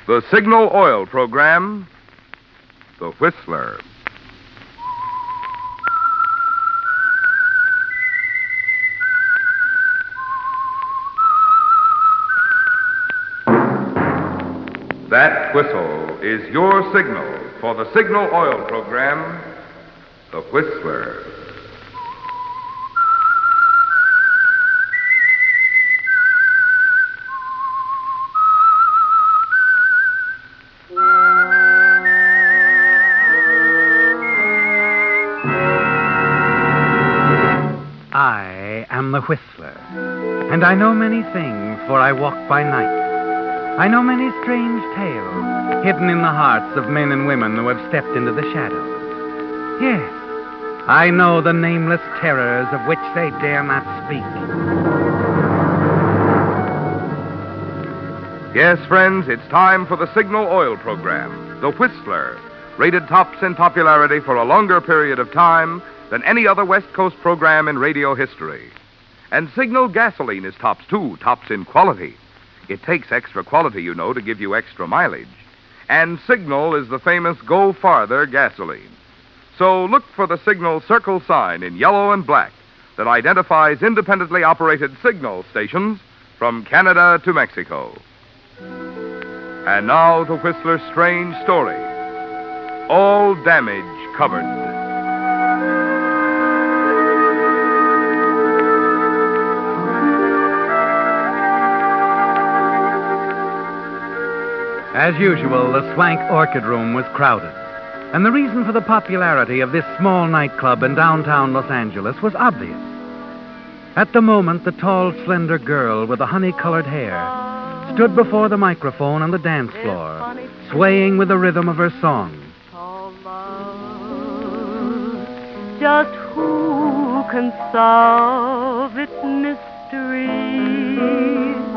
The Signal Oil program, The Whistler. That whistle is your signal for the Signal Oil program, The Whistler. I am the Whistler, and I know many things, for I walk by night. I know many strange tales hidden in the hearts of men and women who have stepped into the shadows. Yes, I know the nameless terrors of which they dare not speak. Yes, friends, it's time for the Signal Oil program, The Whistler, rated tops in popularity for a longer period of time than any other West Coast program in radio history. And Signal gasoline is tops, too, tops in quality. It takes extra quality, you know, to give you extra mileage. And Signal is the famous Go Farther gasoline. So look for the Signal circle sign in yellow and black that identifies independently operated Signal stations from Canada to Mexico. And now to Whistler's strange story. All damage covered. As usual, the Swank Orchid Room was crowded. And the reason for the popularity of this small nightclub in downtown Los Angeles was obvious. At the moment, the tall, slender girl with the honey-colored hair stood before the microphone on the dance floor, swaying with the rhythm of her song. Just who can solve its mystery?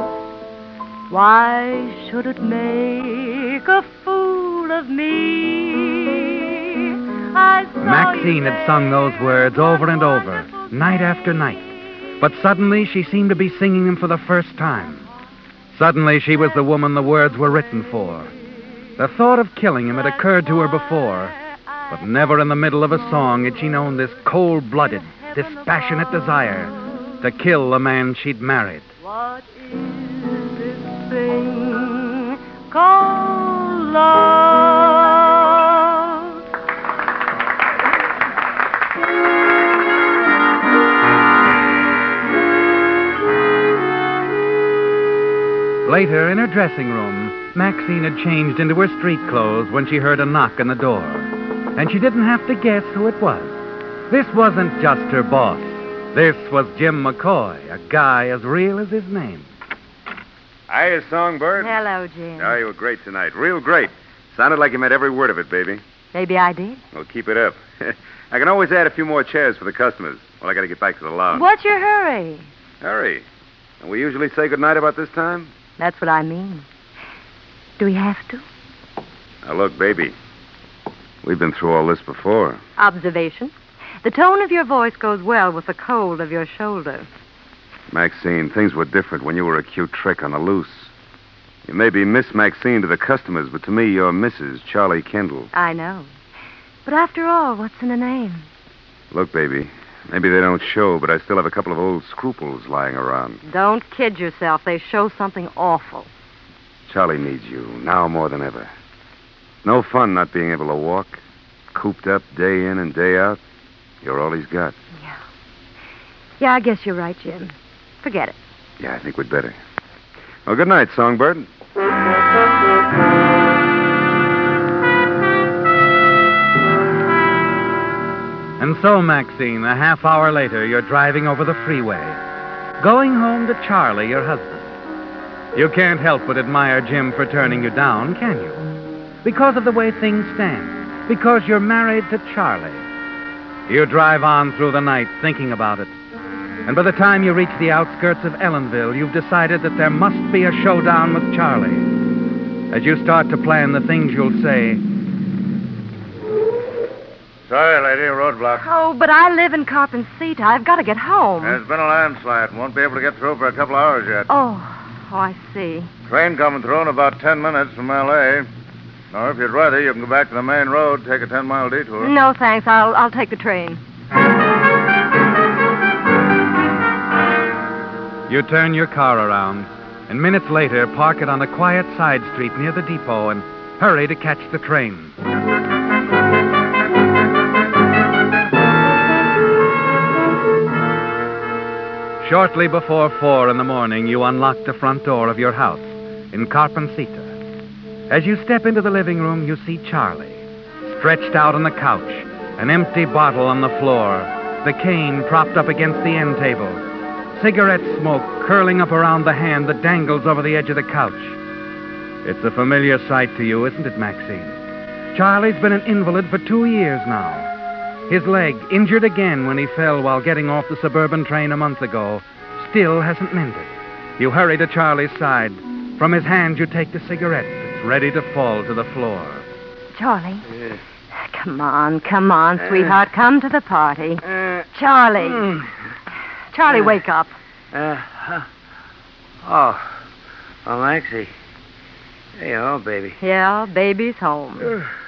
Why should it make a fool of me? Maxine had sung those words over and over, night after night. But suddenly she seemed to be singing them for the first time. Suddenly she was the woman the words were written for. The thought of killing him had occurred to her before, but never in the middle of a song had she known this cold-blooded, this passionate desire to kill the man she'd married. What is this thing called love? Later, in her dressing room, Maxine had changed into her street clothes when she heard a knock on the door. And she didn't have to guess who it was. This wasn't just her boss. This was Jim McCoy, a guy as real as his name. Hiya, Songbird. Hello, Jim. Oh, you were great tonight. Real great. Sounded like you meant every word of it, baby. Maybe I did. Well, keep it up. I can always add a few more chairs for the customers. Well, I got to get back to the lounge. What's your hurry? Hurry. And we usually say goodnight about this time? That's what I mean. Do we have to? Now, look, baby. We've been through all this before. Observation. The tone of your voice goes well with the cold of your shoulder. Maxine, things were different when you were a cute trick on the loose. You may be Miss Maxine to the customers, but to me, you're Mrs. Charlie Kendall. I know. But after all, what's in a name? Look, baby, maybe they don't show, but I still have a couple of old scruples lying around. Don't kid yourself. They show something awful. Charlie needs you, now more than ever. No fun not being able to walk, cooped up day in and day out. You're all he's got. Yeah, I guess you're right, Jim. Forget it. Yeah, I think we'd better. Well, good night, Songbird. And so, Maxine, a half hour later, you're driving over the freeway, going home to Charlie, your husband. You can't help but admire Jim for turning you down, can you? Because of the way things stand. Because you're married to Charlie. You drive on through the night thinking about it. And by the time you reach the outskirts of Ellenville, you've decided that there must be a showdown with Charlie. As you start to plan the things you'll say. Sorry, lady, roadblock. Oh, but I live in Carpenter City. I've got to get home. There's been a landslide. Won't be able to get through for a couple hours yet. Oh, Oh, I see. Train coming through in about 10 minutes from L.A. Now, if you'd rather, you can go back to the main road, take a 10-mile detour. No, thanks. I'll take the train. You turn your car around, and minutes later park it on a quiet side street near the depot and hurry to catch the train. Shortly before 4 in the morning, you unlock the front door of your house in Carpencita. As you step into the living room, you see Charlie, stretched out on the couch, an empty bottle on the floor, the cane propped up against the end table, cigarette smoke curling up around the hand that dangles over the edge of the couch. It's a familiar sight to you, isn't it, Maxine? Charlie's been an invalid for 2 years now. His leg, injured again when he fell while getting off the suburban train a month ago, still hasn't mended. You hurry to Charlie's side. From his hand, you take the cigarette that's ready to fall to the floor. Charlie. Come on, sweetheart. Come to the party. Charlie. Charlie, wake up. Maxie. Hey, baby. Yeah, baby's home.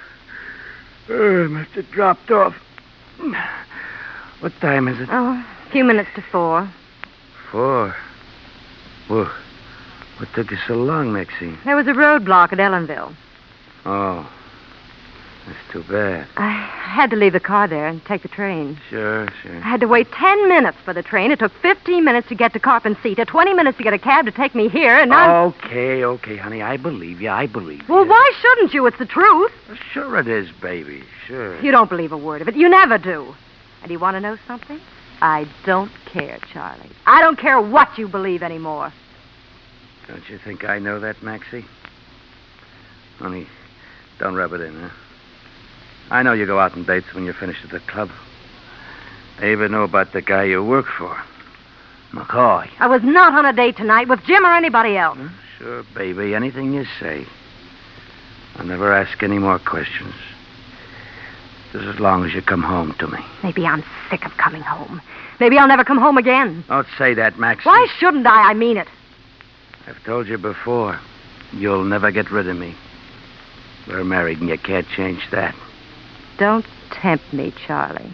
Must have dropped off. What time is it? Oh, a few minutes to 4. 4? Well, what took you so long, Maxine? There was a roadblock at Ellenville. Oh, that's too bad. I had to leave the car there and take the train. Sure. I had to wait 10 minutes for the train. It took 15 minutes to get to Carpencita, 20 minutes to get a cab to take me here, and now... Okay, honey. I believe you. Well, why shouldn't you? It's the truth. Sure it is, baby. Sure. You don't believe a word of it. You never do. And you want to know something? I don't care, Charlie. I don't care what you believe anymore. Don't you think I know that, Maxie? Honey, don't rub it in, huh? I know you go out on dates when you're finished at the club. I even know about the guy you work for, McCoy. I was not on a date tonight with Jim or anybody else. Sure, baby. Anything you say. I'll never ask any more questions. Just as long as you come home to me. Maybe I'm sick of coming home. Maybe I'll never come home again. Don't say that, Maxie. Why shouldn't I? I mean it. I've told you before. You'll never get rid of me. We're married and you can't change that. Don't tempt me, Charlie.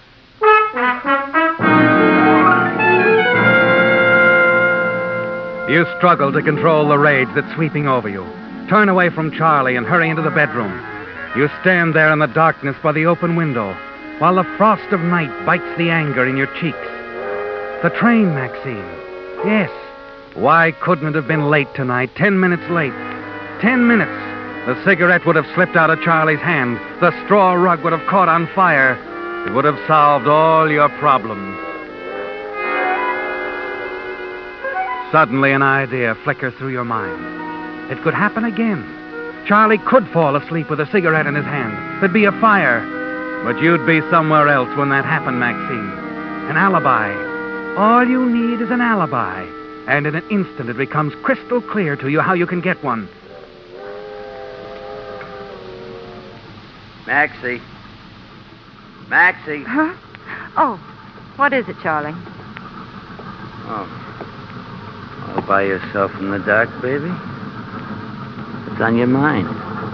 You struggle to control the rage that's sweeping over you. Turn away from Charlie and hurry into the bedroom. You stand there in the darkness by the open window while the frost of night bites the anger in your cheeks. The train, Maxine. Yes. Why couldn't it have been late tonight? 10 minutes late. 10 minutes. The cigarette would have slipped out of Charlie's hand. The straw rug would have caught on fire. It would have solved all your problems. Suddenly an idea flickers through your mind. It could happen again. Charlie could fall asleep with a cigarette in his hand. There'd be a fire. But you'd be somewhere else when that happened, Maxine. An alibi. All you need is an alibi. And in an instant it becomes crystal clear to you how you can get one. Maxie. Huh? Oh, what is it, Charlie? Oh. All by yourself in the dark, baby? What's on your mind?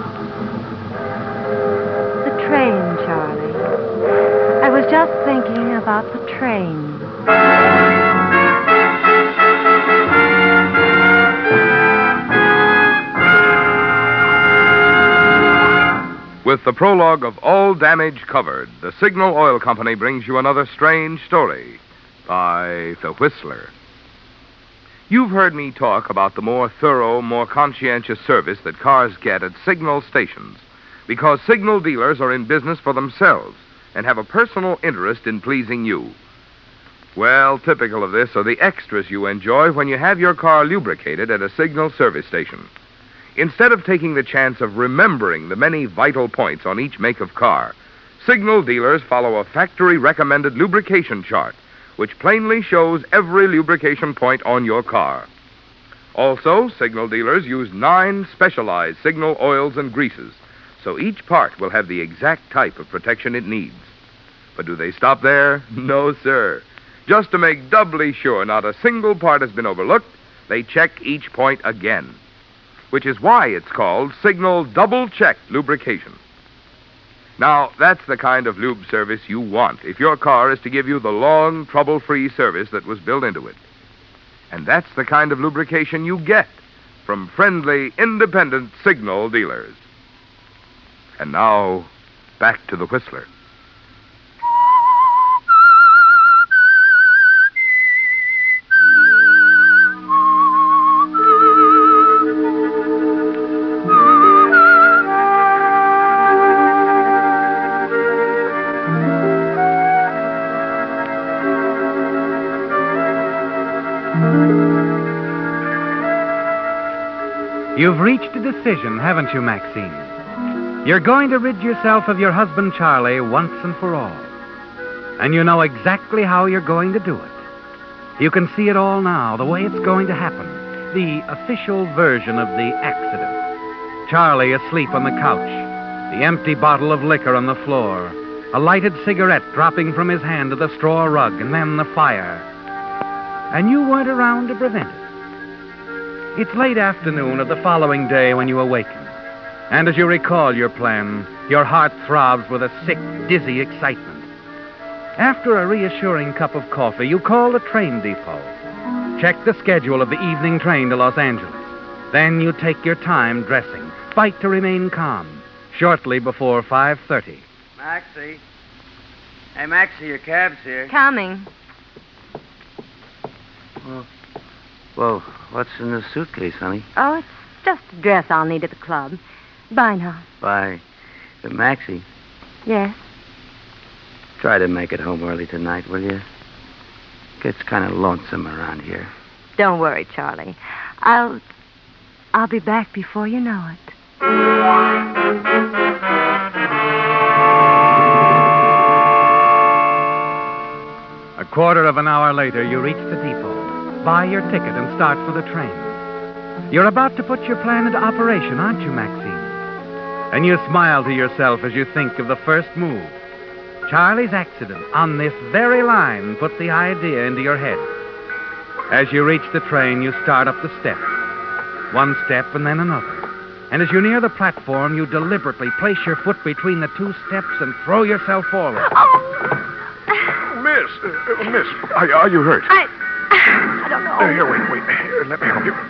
The train, Charlie. I was just thinking about the train. With the prologue of All Damage Covered, the Signal Oil Company brings you another strange story by The Whistler. You've heard me talk about the more thorough, more conscientious service that cars get at signal stations because signal dealers are in business for themselves and have a personal interest in pleasing you. Well, typical of this are the extras you enjoy when you have your car lubricated at a signal service station. Instead of taking the chance of remembering the many vital points on each make of car, signal dealers follow a factory-recommended lubrication chart, which plainly shows every lubrication point on your car. Also, signal dealers use 9 specialized signal oils and greases, so each part will have the exact type of protection it needs. But do they stop there? No, sir. Just to make doubly sure not a single part has been overlooked, they check each point again, which is why it's called Signal Double-Check Lubrication. Now, that's the kind of lube service you want if your car is to give you the long, trouble-free service that was built into it. And that's the kind of lubrication you get from friendly, independent Signal dealers. And now, back to the Whistler. You've reached a decision, haven't you, Maxine? You're going to rid yourself of your husband, Charlie, once and for all. And you know exactly how you're going to do it. You can see it all now, the way it's going to happen. The official version of the accident. Charlie asleep on the couch. The empty bottle of liquor on the floor. A lighted cigarette dropping from his hand to the straw rug, and then the fire. And you weren't around to prevent it. It's late afternoon of the following day when you awaken. And as you recall your plan, your heart throbs with a sick, dizzy excitement. After a reassuring cup of coffee, you call the train depot. Check the schedule of the evening train to Los Angeles. Then you take your time dressing. Fight to remain calm. Shortly before 5:30. Maxie. Hey, Maxie, your cab's here. Coming. Whoa, what's in the suitcase, honey? Oh, it's just a dress I'll need at the club. Bye now. Bye. Maxie, Yes? try to make it home early tonight, will you? Gets kind of lonesome around here. Don't worry, Charlie. I'll be back before you know it. A quarter of an hour later, you reach the depot. Buy your ticket and start for the train. You're about to put your plan into operation, aren't you, Maxine? And you smile to yourself as you think of the first move. Charlie's accident on this very line put the idea into your head. As you reach the train, you start up the steps. One step and then another. And as you near the platform, you deliberately place your foot between the two steps and throw yourself forward. Miss, are you hurt? I don't know. Here, wait. Here, let me help you.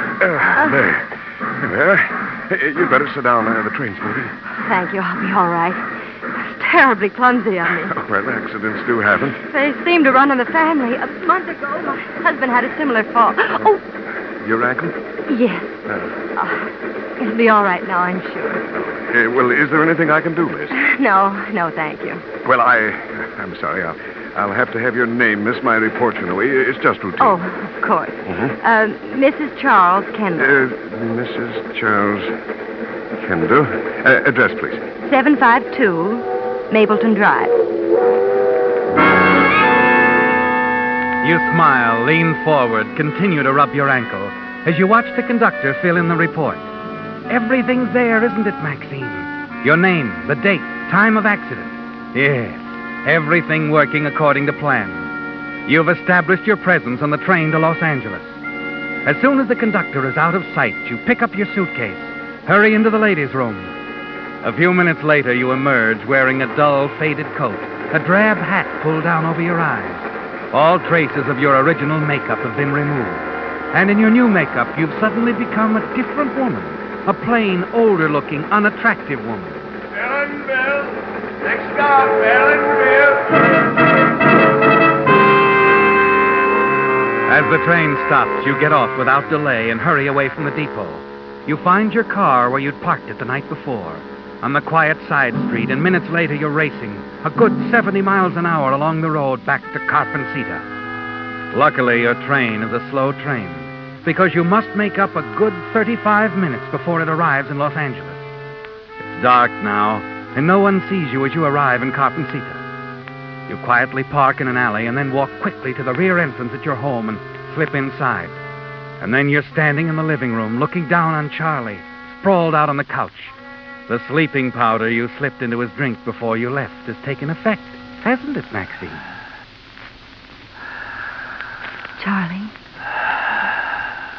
There. You'd better sit down. The train's moving. Thank you. I'll be all right. It's terribly clumsy of me. Well, accidents do happen. They seem to run in the family. A month ago, my husband had a similar fall. Oh, Your ankle? yes. It'll be all right now, I'm sure. Well, is there anything I can do, miss? No, thank you. Well, I'm sorry. I'll have to have your name, miss. My report, you know. It's just routine. Oh, of course. Mm-hmm. Mrs. Charles Kendall. Mrs. Charles Kendall. Address, please. 752 Mapleton Drive. You smile, lean forward, continue to rub your ankle as you watch the conductor fill in the report. Everything's there, isn't it, Maxine? Your name, the date, time of accident. Yes, everything working according to plan. You've established your presence on the train to Los Angeles. As soon as the conductor is out of sight, you pick up your suitcase, hurry into the ladies' room. A few minutes later, you emerge wearing a dull, faded coat, a drab hat pulled down over your eyes. All traces of your original makeup have been removed. And in your new makeup, you've suddenly become a different woman. A plain, older-looking, unattractive woman. Bellinville. Next stop, Bellinville. As the train stops, you get off without delay and hurry away from the depot. You find your car where you'd parked it the night before, on the quiet side street, and minutes later you're racing a good 70 miles an hour along the road back to Carpencita. Luckily, your train is a slow train, because you must make up a good 35 minutes before it arrives in Los Angeles. It's dark now, and no one sees you as you arrive in Carpencita. You quietly park in an alley and then walk quickly to the rear entrance at your home and slip inside. And then you're standing in the living room, looking down on Charlie, sprawled out on the couch. The sleeping powder you slipped into his drink before you left has taken effect, hasn't it, Maxine? Charlie?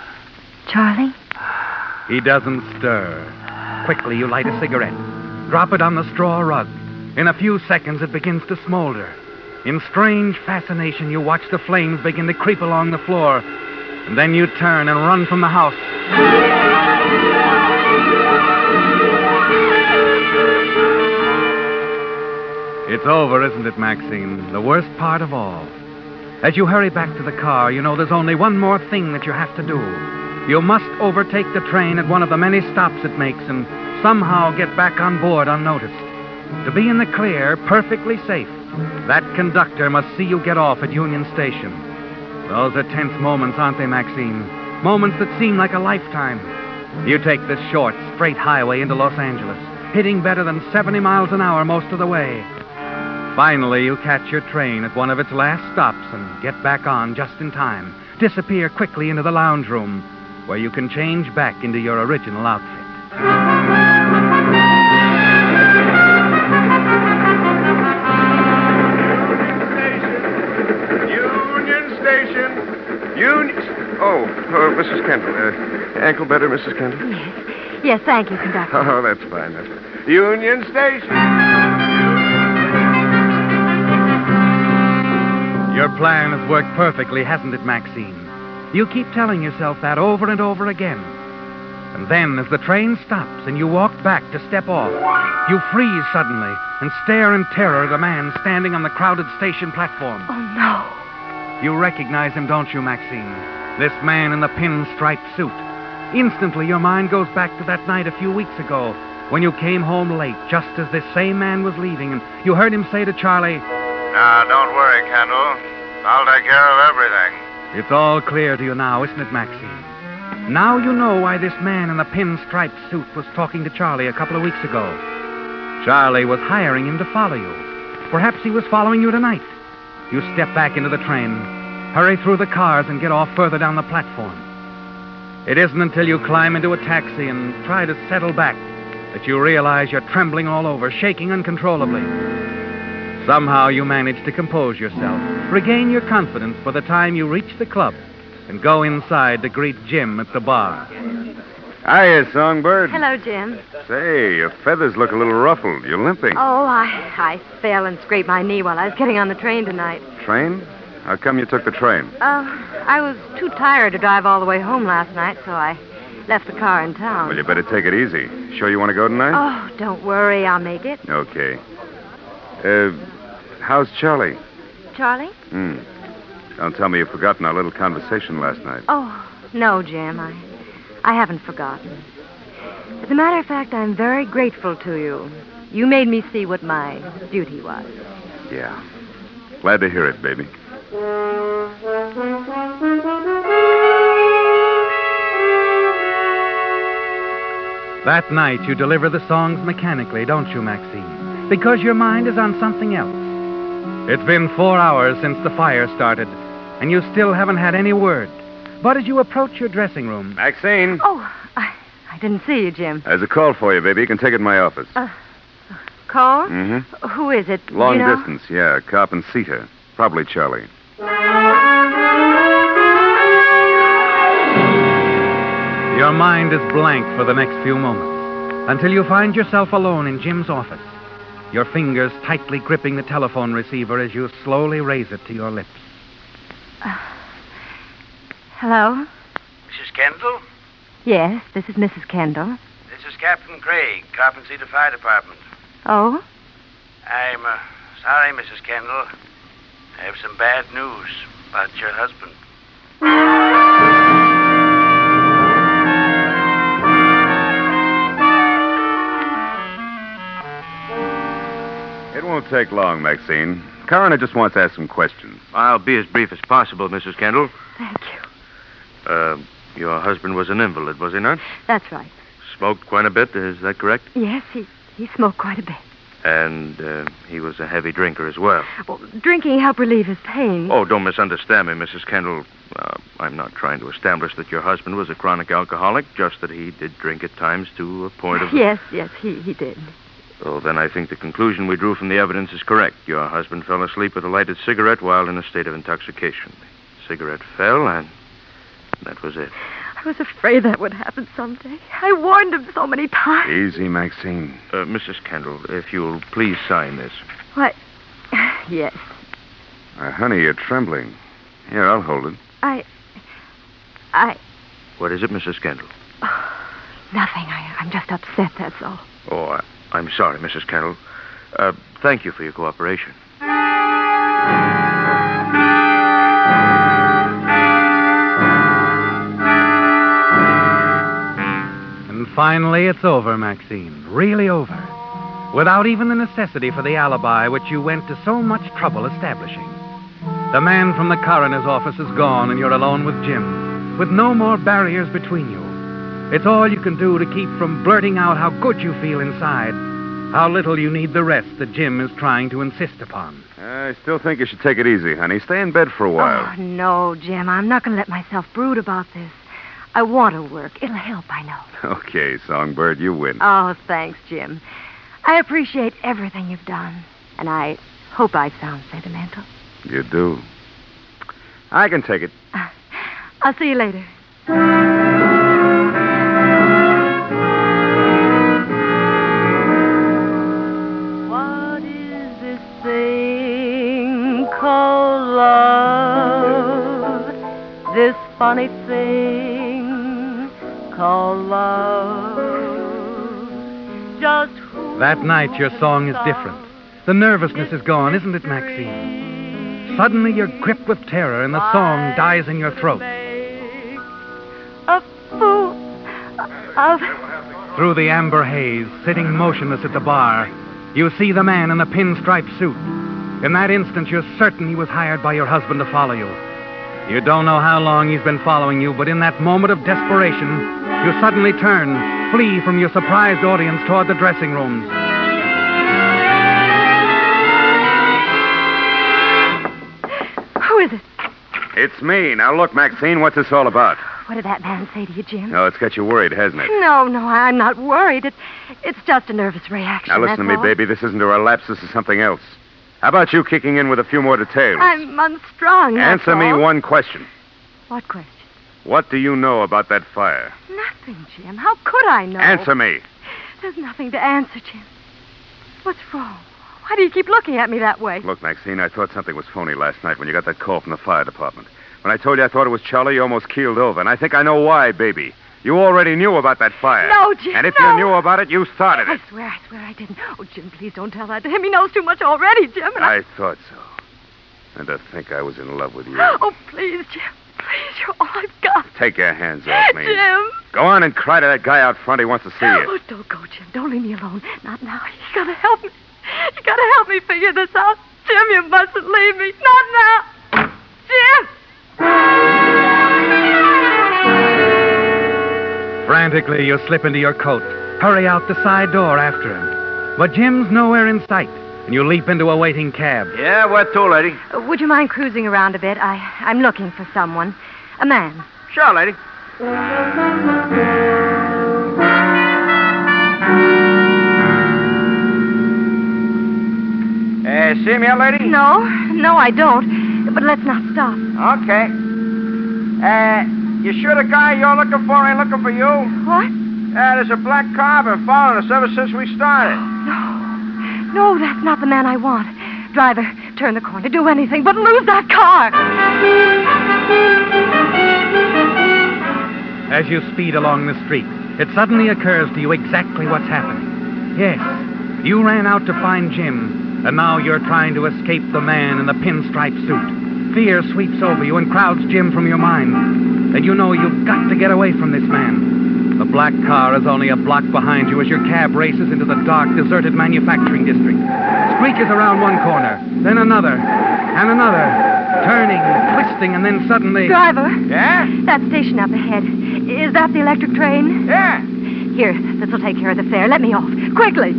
Charlie? He doesn't stir. Quickly, you light a cigarette. Drop it on the straw rug. In a few seconds, it begins to smolder. In strange fascination, you watch the flames begin to creep along the floor. And then you turn and run from the house. It's over, isn't it, Maxine? The worst part of all. As you hurry back to the car, you know there's only one more thing that you have to do. You must overtake the train at one of the many stops it makes and somehow get back on board unnoticed. To be in the clear, perfectly safe, that conductor must see you get off at Union Station. Those are tense moments, aren't they, Maxine? Moments that seem like a lifetime. You take this short, straight highway into Los Angeles, hitting better than 70 miles an hour most of the way. Finally, you catch your train at one of its last stops and get back on just in time. Disappear quickly into the lounge room, where you can change back into your original outfit. Oh, Mrs. Kendall. Ankle better, Mrs. Kendall? Yes. Yes, thank you, conductor. Oh, that's fine. That's fine. Union Station. Your plan has worked perfectly, hasn't it, Maxine? You keep telling yourself that over and over again. And then, as the train stops and you walk back to step off, you freeze suddenly and stare in terror at a man standing on the crowded station platform. Oh, no. You recognize him, don't you, Maxine? This man in the pinstriped suit. Instantly, your mind goes back to that night a few weeks ago when you came home late, just as this same man was leaving, and you heard him say to Charlie, Now, don't worry, Kendall. I'll take care of everything. It's all clear to you now, isn't it, Maxine? Now you know why this man in the pinstriped suit was talking to Charlie a couple of weeks ago. Charlie was hiring him to follow you. Perhaps he was following you tonight. You step back into the train, hurry through the cars, and get off further down the platform. It isn't until you climb into a taxi and try to settle back that you realize you're trembling all over, shaking uncontrollably. Somehow you manage to compose yourself, regain your confidence for the time you reach the club, and go inside to greet Jim at the bar. Hiya, Songbird. Hello, Jim. Say, your feathers look a little ruffled. You're limping. Oh, I fell and scraped my knee while I was getting on the train tonight. Train? How come you took the train? I was too tired to drive all the way home last night, so I left the car in town. Well, you better take it easy. Sure you want to go tonight? Oh, don't worry. I'll make it. Okay. How's Charlie? Charlie? Don't tell me you've forgotten our little conversation last night. Oh, no, Jim. I haven't forgotten. As a matter of fact, I'm very grateful to you. You made me see what my duty was. Yeah. Glad to hear it, baby. That night, you deliver the songs mechanically, don't you, Maxine? Because your mind is on something else. It's been 4 hours since the fire started, and you still haven't had any word. But as you approach your dressing room... Maxine. Oh, I didn't see you, Jim. There's a call for you, baby. You can take it in my office. Call? Mm-hmm. Who is it? Long you know? distance, yeah. Cop and Sita. Probably Charlie. Your mind is blank for the next few moments, until you find yourself alone in Jim's office, your fingers tightly gripping the telephone receiver as you slowly raise it to your lips. Hello? Mrs. Kendall? Yes, this is Mrs. Kendall. This is Captain Craig, Carpenter City Fire Department. Oh? I'm sorry, Mrs. Kendall. I have some bad news about your husband. It won't take long, Maxine. Coroner just wants to ask some questions. I'll be as brief as possible, Mrs. Kendall. Thank you. Your husband was an invalid, was he not? That's right. Smoked quite a bit, is that correct? Yes, he smoked quite a bit. And he was a heavy drinker as well. Well, drinking helped relieve his pain. Oh, don't misunderstand me, Mrs. Kendall. I'm not trying to establish that your husband was a chronic alcoholic, just that he did drink at times to a point of... Yes, he did. Oh, then I think the conclusion we drew from the evidence is correct. Your husband fell asleep with a lighted cigarette while in a state of intoxication. The cigarette fell, and that was it. I was afraid that would happen someday. I warned him so many times. Easy, Maxine. Mrs. Kendall, if you'll please sign this. What? Yes. Honey, you're trembling. Here, I'll hold it. I... What is it, Mrs. Kendall? Nothing. I'm just upset, that's all. Oh, I'm sorry, Mrs. Kendall. Thank you for your cooperation. And finally, it's over, Maxine. Really over. Without even the necessity for the alibi which you went to so much trouble establishing. The man from the coroner's office is gone, and you're alone with Jim, with no more barriers between you. It's all you can do to keep from blurting out how good you feel inside, how little you need the rest that Jim is trying to insist upon. I still think you should take it easy, honey. Stay in bed for a while. Oh, no, Jim. I'm not going to let myself brood about this. I want to work. It'll help, I know. Okay, Songbird, you win. Oh, thanks, Jim. I appreciate everything you've done, and I hope I sound sentimental. You do. I can take it. I'll see you later. What is this thing called love? This funny thing called love. Just who... That night, your song is different. The nervousness is gone, isn't it, Maxine? Suddenly, you're gripped with terror, and the song dies in your throat. A fool of... Through the amber haze, sitting motionless at the bar, you see the man in the pinstripe suit. In that instant, you're certain he was hired by your husband to follow you. You don't know how long he's been following you, but in that moment of desperation, you suddenly turn, flee from your surprised audience toward the dressing rooms. Who is it? It's me. Now, look, Maxine, what's this all about? What did that man say to you, Jim? Oh, it's got you worried, hasn't it? No, I'm not worried. It's just a nervous reaction. Now, listen to me, all. baby. This isn't a relapse. This is something else. How about you kicking in with a few more details? I'm unstrung, that's Answer me all. one question. What question? What do you know about that fire? Nothing, Jim. How could I know? Answer me. There's nothing to answer, Jim. What's wrong? Why do you keep looking at me that way? Look, Maxine, I thought something was phony last night when you got that call from the fire department. When I told you I thought it was Charlie, you almost keeled over. And I think I know why, baby. You already knew about that fire. No, Jim, And if no. you knew about it, you started it. I swear I didn't. Oh, Jim, please don't tell that to him. He knows too much already, Jim. And I thought so. And to think I was in love with you. Oh, please, Jim. Please, you're all I've got. Take your hands off me. Jim. Go on and cry to that guy out front. He wants to see you. Oh, don't go, Jim. Don't leave me alone. Not now. You gotta help me. You gotta help me figure this out. Jim, you mustn't leave me. Not now. Jim! Frantically, you slip into your coat, hurry out the side door after him. But Jim's nowhere in sight, and you leap into a waiting cab. Yeah, where to, lady? Would you mind cruising around a bit? I'm looking for someone. A man. Sure, lady. See me out, lady? No, I don't. But let's not stop. Okay. You sure the guy you're looking for ain't looking for you? What? There's a black car been following us ever since we started. No, that's not the man I want. Driver, turn the corner. Do anything but lose that car. As you speed along the street, it suddenly occurs to you exactly what's happening. Yes, you ran out to find Jim, and now you're trying to escape the man in the pinstripe suit. Fear sweeps over you and crowds Jim from your mind. And you know you've got to get away from this man. The black car is only a block behind you as your cab races into the dark, deserted manufacturing district. Squeakers around one corner, then another, and another, turning, twisting, and then suddenly... Driver. Yeah? That station up ahead. Is that the electric train? Yeah. Here, this'll take care of the fare. Let me off. Quickly.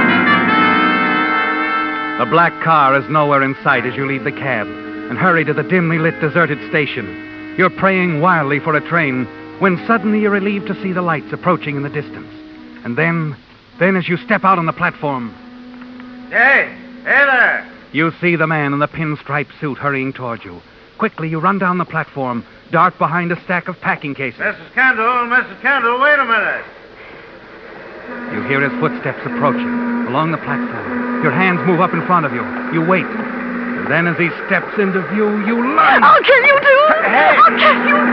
The black car is nowhere in sight as you leave the cab and hurry to the dimly lit, deserted station. You're praying wildly for a train when suddenly you're relieved to see the lights approaching in the distance. And then as you step out on the platform... Hey there. You see the man in the pinstripe suit hurrying toward you. Quickly, you run down the platform, dart behind a stack of packing cases. Mrs. Kendall, wait a minute. You hear his footsteps approaching along the platform. Your hands move up in front of you. You wait. And then as he steps into view, you lunge. I'll kill you, too. Hey. I'll kill you.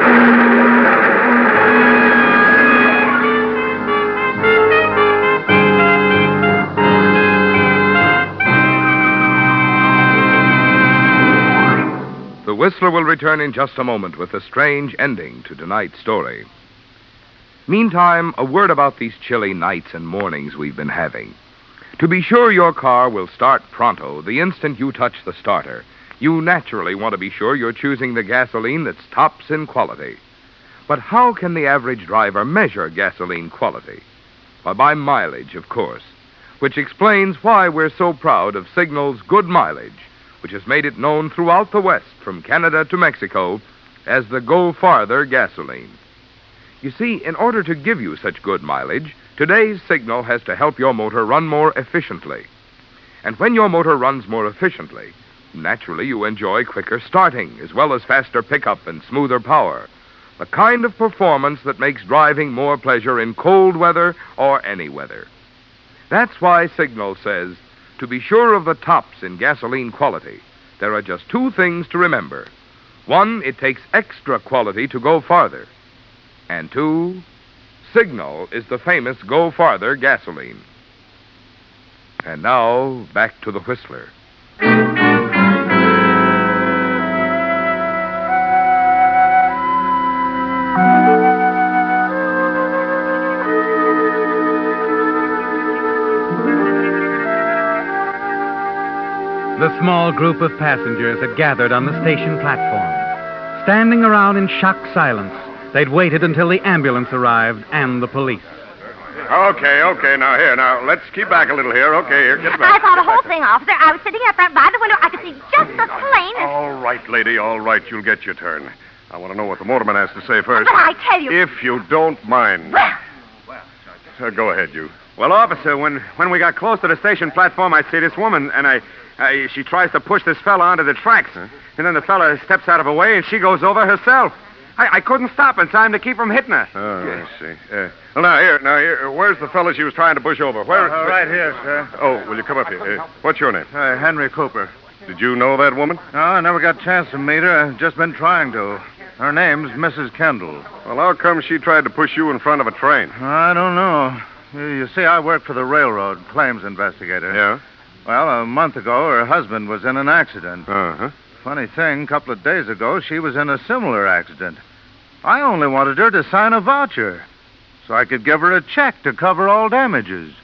The Whistler will return in just a moment with a strange ending to tonight's story. Meantime, a word about these chilly nights and mornings we've been having. To be sure your car will start pronto the instant you touch the starter, you naturally want to be sure you're choosing the gasoline that's tops in quality. But how can the average driver measure gasoline quality? Why, by mileage, of course, which explains why we're so proud of Signal's Good Mileage, which has made it known throughout the West, from Canada to Mexico, as the Go Farther gasoline. You see, in order to give you such good mileage, today's Signal has to help your motor run more efficiently. And when your motor runs more efficiently, naturally you enjoy quicker starting, as well as faster pickup and smoother power. The kind of performance that makes driving more pleasure in cold weather or any weather. That's why Signal says, to be sure of the tops in gasoline quality, there are just two things to remember. One, it takes extra quality to go farther. And two, Signal is the famous Go Farther gasoline. And now, back to the Whistler. The small group of passengers had gathered on the station platform. Standing around in shocked silence, they'd waited until the ambulance arrived and the police. Okay, now, let's keep back a little here. Okay, here, get I back. saw the whole thing, officer. I was sitting up front by the window. I could see just as plain as... All right, lady, all right. You'll get your turn. I want to know what the motorman has to say first. But I tell you... If you don't mind. Go ahead, you. Well, officer, when we got close to the station platform, I see this woman, and she tries to push this fella onto the tracks. Huh? And then the fella steps out of her way, and she goes over herself. I couldn't stop in time to keep from hitting her. Oh, I see. Well, now, here. Where's the fella she was trying to push over? Where? Right here, sir. Oh, will you come up here? What's your name? Henry Cooper. Did you know that woman? No, I never got a chance to meet her. I've just been trying to. Her name's Mrs. Kendall. Well, how come she tried to push you in front of a train? I don't know. You see, I work for the railroad, claims investigator. Yeah? Well, a month ago, her husband was in an accident. Uh-huh. Funny thing, a couple of days ago, she was in a similar accident. I only wanted her to sign a voucher so I could give her a check to cover all damages.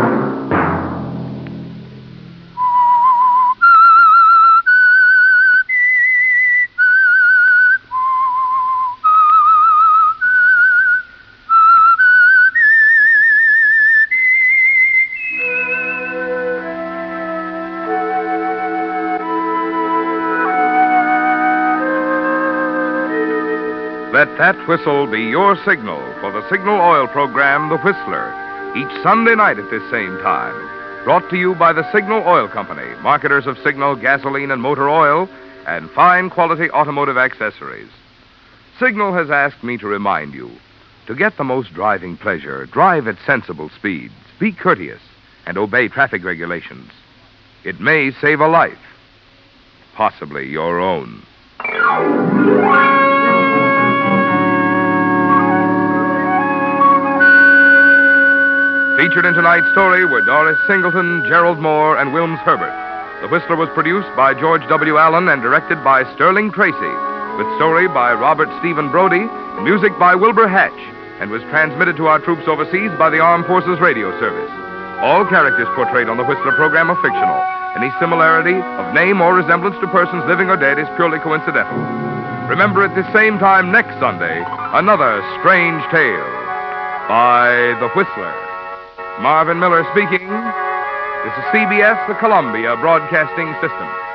Let that whistle be your signal for the Signal Oil program, The Whistler, each Sunday night at this same time. Brought to you by the Signal Oil Company, marketers of Signal gasoline and motor oil, and fine quality automotive accessories. Signal has asked me to remind you, to get the most driving pleasure, drive at sensible speeds, be courteous, and obey traffic regulations. It may save a life, possibly your own. Featured in tonight's story were Doris Singleton, Gerald Moore, and Wilms Herbert. The Whistler was produced by George W. Allen and directed by Sterling Tracy, with story by Robert Stephen Brody, music by Wilbur Hatch, and was transmitted to our troops overseas by the Armed Forces Radio Service. All characters portrayed on the Whistler program are fictional. Any similarity of name or resemblance to persons living or dead is purely coincidental. Remember at the same time next Sunday, another strange tale by The Whistler. Marvin Miller speaking. This is CBS, the Columbia Broadcasting System.